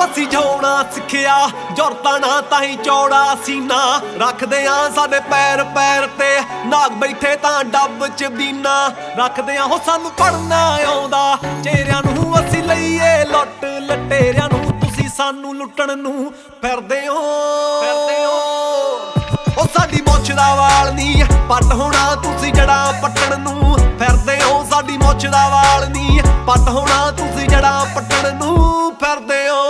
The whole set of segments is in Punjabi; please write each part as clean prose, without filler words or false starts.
ਅਸੀਂ ਜਿਉਣਾ ਸਿੱਖਿਆ ਜ਼ੁਰਤਾਂ ਨਾ ਤਾਹੀਂ ਚੌੜਾ ਸੀਨਾ ਰੱਖਦੇ ਆਂ ਸਾਡੇ ਪੈਰ ਪੈਰ ਤੇ ਨਾਗ ਬੈਠੇ ਤਾਂ ਡੱਬ ਚ ਬੀਨਾ ਰੱਖਦੇ ਆਂ ਹੋ ਸਾਨੂੰ ਪੜਨਾ ਆਉਂਦਾ ਚਿਹਰਿਆਂ ਨੂੰ ਅਸੀਂ ਲਈਏ ਲੁੱਟ ਲਟੇਰਿਆਂ ਨੂੰ ਤੁਸੀਂ ਸਾਨੂੰ ਲੁੱਟਣ ਨੂੰ ਫਿਰਦੇ ਹੋ ਉਹ ਸਾਡੀ ਮੁੱਛ ਦਾ ਵਾਲ ਨੀ ਪੱਟ ਹੋਣਾ ਤੁਸੀਂ ਜੜਾਂ ਪੱਟਣ ਨੂੰ ਫਿਰਦੇ ਹੋ ਸਾਡੀ ਮੁੱਛ ਦਾ ਵਾਲ ਨੀ ਪੱਟ ਹੋਣਾ ਤੁਸੀਂ ਜੜਾਂ ਪੱਟਣ ਨੂੰ ਫਿਰਦੇ ਹੋ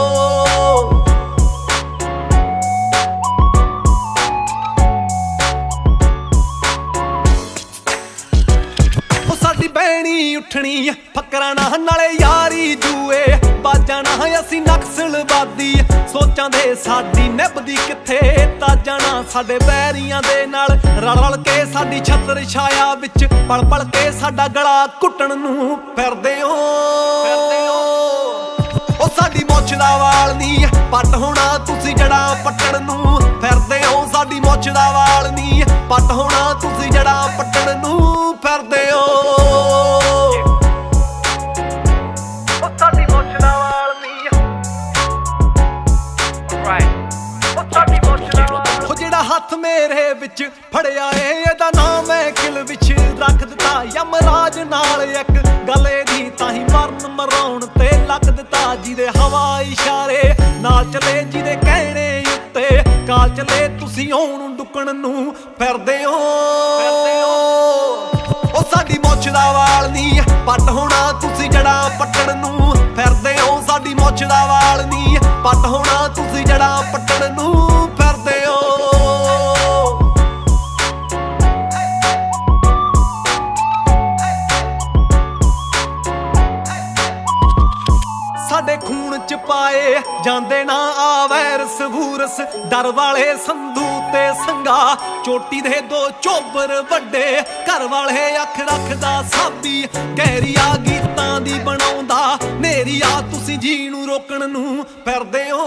ਸਾਡੀ ਬਹਿਣੀ ਉੱਠਣੀ ਫਕਰਾਂ ਨਾ ਨਾਲੇ ਯਾਰੀ ਜੂਏ ਬਾਜਾਂ ਨਾ ਅਸੀਂ ਨਕਸਲਵਾਦੀ ਸੋਚਾਂ ਦੇ ਸਾਡੀ ਨਿਭਦੀ ਕਿੱਥੇ ਤਾਜਾਂ ਨਾ ਸਾਡੇ ਬੈਰੀਆਂ ਦੇ ਨਾਲ ਰਲ ਰਲ ਕੇ ਸਾਡੀ ਛਤਰ ਛਾਇਆ ਵਿੱਚ ਪਲ ਪਲ ਕੇ ਸਾਡਾ ਗਲਾ ਘੁੱਟਣ ਨੂੰ ਫਿਰਦੇ ਹੋ ਉਹ ਸਾਡੀ ਮੁੱਛ ਦਾ ਵਾਲ ਨੀ ਪੱਟ ਹੋਣਾ ਤੁਸੀਂ ਜੜਾਂ ਪੱਟਣ ਨੂੰ ਫਿਰਦੇ ਹੋ ਸਾਡੀ ਮੁੱਛ ਦਾ ਵਾਲ ਨੀ ਪੱਟ ਹੋਣਾ ਤੁਸੀਂ ਜੜਾਂ ਪੱਟਣ ਨੂੰ ਫਿਰਦੇ ਹੋ ਹੱਥ ਮੇਰੇ ਵਿੱਚ ਫੜਿਆ ਏ ਇਹਦਾ ਨਾਮ ਹੈ ਕਿਲ ਵਿੱਚ ਰੱਖ ਦਿੱਤਾ ਯਮਰਾਜ ਨਾਲ ਇੱਕ ਗਲੇ ਦੀ ਤਾਹੀਂ ਮਰਨ ਮਰਾਉਣ ਤੇ ਲੱਗ ਦਿੱਤਾ ਜਿਹਦੇ ਹਵਾ ਇਸ਼ਾਰੇ ਨਾਲ ਚਲੇ ਜਿਹਦੇ ਕਹਿਣੇ ਉੱਤੇ ਕਾਲ ਚਲੇ ਤੁਸੀਂ ਆਉਣ ਡੁੱਕਣ ਨੂੰ ਫਿਰਦੇ ਹੋ ਉਹ ਸਾਡੀ ਮੁੱਛ ਦਾ ਵਾਲ ਨੀ ਪੱਟ ਹੋਣਾ ਤੁਸੀਂ ਜੜਾਂ ਪੱਟਣ ਨੂੰ ਫਿਰਦੇ ਹੋ ਸਾਡੀ ਮੁੱਛ ਦਾ ਵਾਲ ਨੀ ਪੱਟ ਹੋਣਾ ਤੁਸੀਂ ਜੜਾਂ ਪੱਟਣ ਨੂੰ ਫਿਰਦੇ ਹੋ ਸਾਡੇ ਖੂਨ ਚ ਪਾਏ ਜਾਂਦੇ ਨਾ ਆ ਵਾਇਰਸ ਵੂਰਸ ਡਰ ਵਾਲੇ ਸੰਧੂ ਤੇ ਸੰਗਾ ਚੋਟੀ ਦੇ ਦੋ ਚੋਬਰ ਵੱਡੇ ਘਰ ਵਾਲੇ ਅੱਖ ਰੱਖਦਾ ਸਾਬੀ ਗਹਿਰੀਆ ਗੀਤਾਂ ਦੀ ਬਣਾਉਂਦਾ ਮੇਰੀ ਆ ਤੁਸੀਂ ਜੀ ਨੂੰ ਰੋਕਣ ਨੂੰ ਫਿਰਦੇ ਹੋ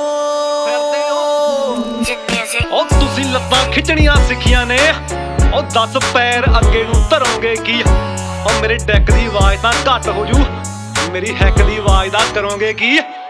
ਉਹ ਤੁਸੀਂ ਲੱਤਾਂ ਖਿੱਚਣੀਆਂ ਸਿੱਖੀਆਂ ਨੇ ਉਹ 10 ਪੈਰ ਅੱਗੇ ਨੂੰ ਧਰੋਗੇ ਕੀ ਉਹ ਮੇਰੇ ਡੈਕ ਦੀ ਆਵਾਜ਼ ਤਾਂ ਘੱਟ ਹੋ ਜੂ ਮੇਰੀ ਹੈਕ ਦੀ ਆਵਾਜ਼ ਦਾ ਕਰੋਗੇ ਕੀ